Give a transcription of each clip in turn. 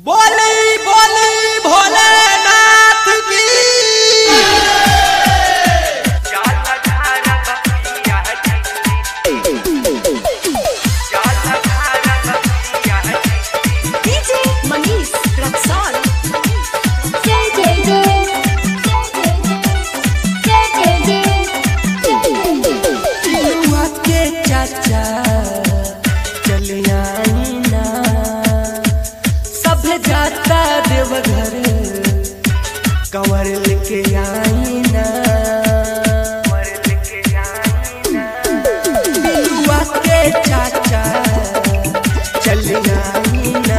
बोली बोली भोलेनाथ की। डीजे मनीष रक्सौल। जय जय जय जय जय पिलुआ के चाचा चलियाई ना, सब जाता देवघर कंवर लेके आई ना। पिलुआ के चाचा चलियाई ना,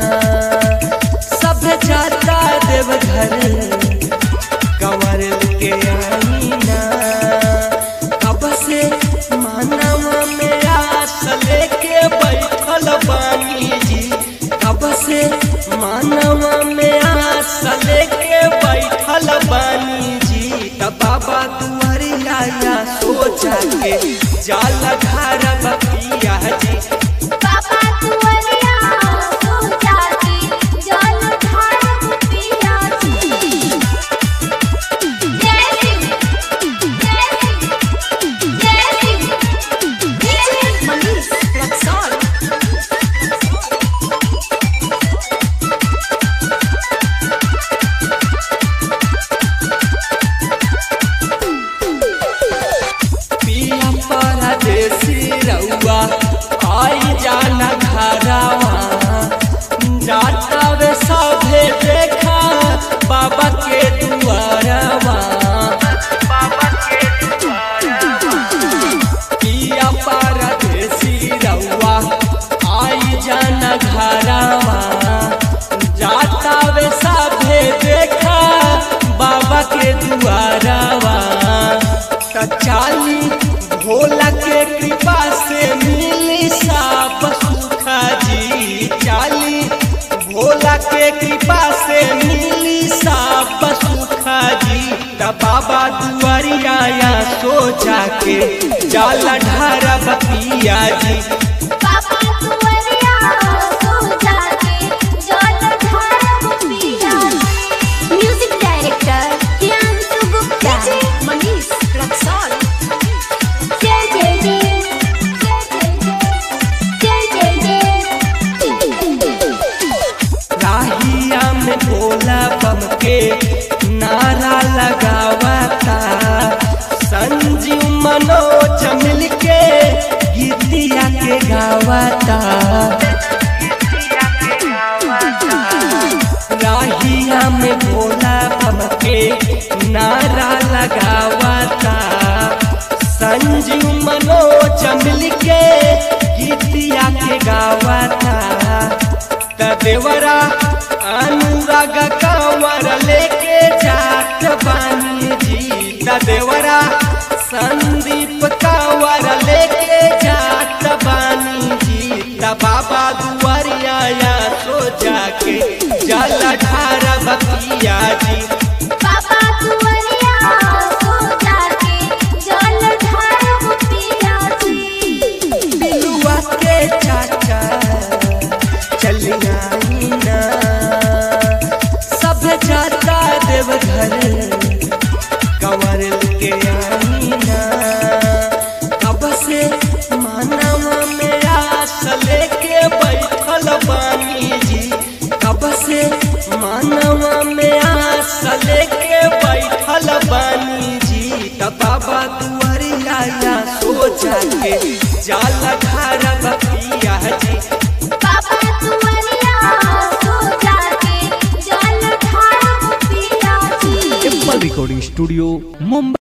सब जाता देवघर कंवर लेके आई ना। कब से मानव में आस लेके बैठल बानी जी, कब से मानव में आस लेके बैठल बानी जी। तब बाबा दुआरिया सोचा के जाल घर बपिया जी। बाबा दुआरिया सोचा के जल ढार पिया जी। जय शिव जय शिव जय शिव। डीजे मनीष रक्सौल। पिया परदेसी रउआ आई जाना घरवा, जाता वे सभे देखा बाबा के दुआरवा। पिया परदेसी रउआ आई जाना घरवा, जाता वे सभे देखा बाबा के दुआरवा। चाली भोला के कृपा से मिली साप सुखा जी। चाली भोला के कृपा से मिली साप सुखा जी। तब बाबा दुआरिया सोचा के जाल ढार बपिया जी। बाबा दुआरिया सोचा के जल ढार पिया जी। Music director Priyanshu Gupta. DJ Manish Raxaul. जय जय जय जय जय जय। राहिया में भोला बम के नारा लगावता, संजीव मनोज मिल के गीतिया के गावता। राहिया में भोला बम के नारा लगावता, संजीव मनोज मिल के गीतिया के गावता। देवरा अनुराग कंवर लेके जात बानी जी। देवरा संदीप कंवर लेके जात बानी जी। बाबा दुआरिया सोचा के जल ढार बपिया जी। बाबा दुआरिया सोचा के जल ढार पिया जी। पिलुआ के चाचा चलियाई ना, सब जाता देवघर कंवर लेके आई ना। कब से मानव में आस लेके बैठल बानी जी, कब से मानव में आस लेके बैठल बानी जी। तब बाबा दुआरिया सोचा के जाल ढार बपिया जी। बाबा दुआरिया सोचा के जल ढार पिया जी। Apple recording studio Mumbai.